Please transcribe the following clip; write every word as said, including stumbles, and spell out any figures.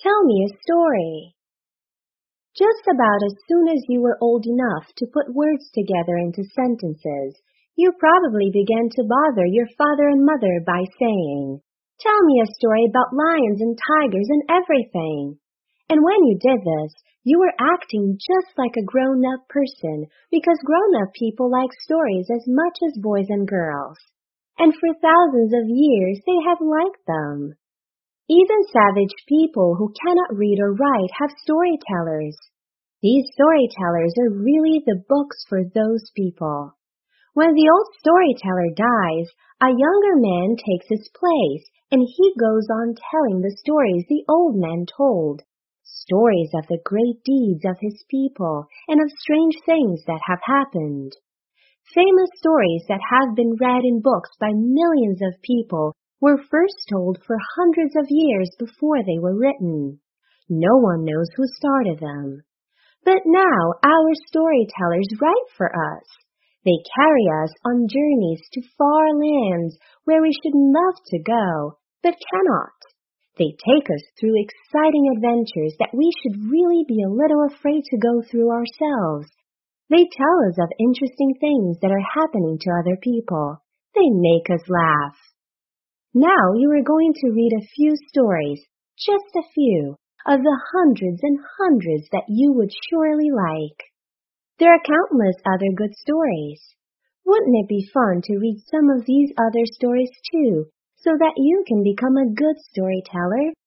Tell me a story. Just about as soon as you were old enough to put words together into sentences, you probably began to bother your father and mother by saying, "Tell me a story about lions and tigers and everything." And when you did this, you were acting just like a grown-up person because grown-up people like stories as much as boys and girls. And for thousands of years, they have liked them. Even savage people who cannot read or write have storytellers. These storytellers are really the books for those people. When the old storyteller dies, a younger man takes his place, and he goes on telling the stories the old man told, stories of the great deeds of his people and of strange things that have happened. Famous stories that have been read in books by millions of people were first told for hundreds of years before they were written. No one knows who started them. But now our storytellers write for us. They carry us on journeys to far lands where we should love to go, but cannot. They take us through exciting adventures that we should really be a little afraid to go through ourselves. They tell us of interesting things that are happening to other people. They make us laugh. Now you are going to read a few stories, just a few, of the hundreds and hundreds that you would surely like. There are countless other good stories. Wouldn't it be fun to read some of these other stories too, so that you can become a good storyteller?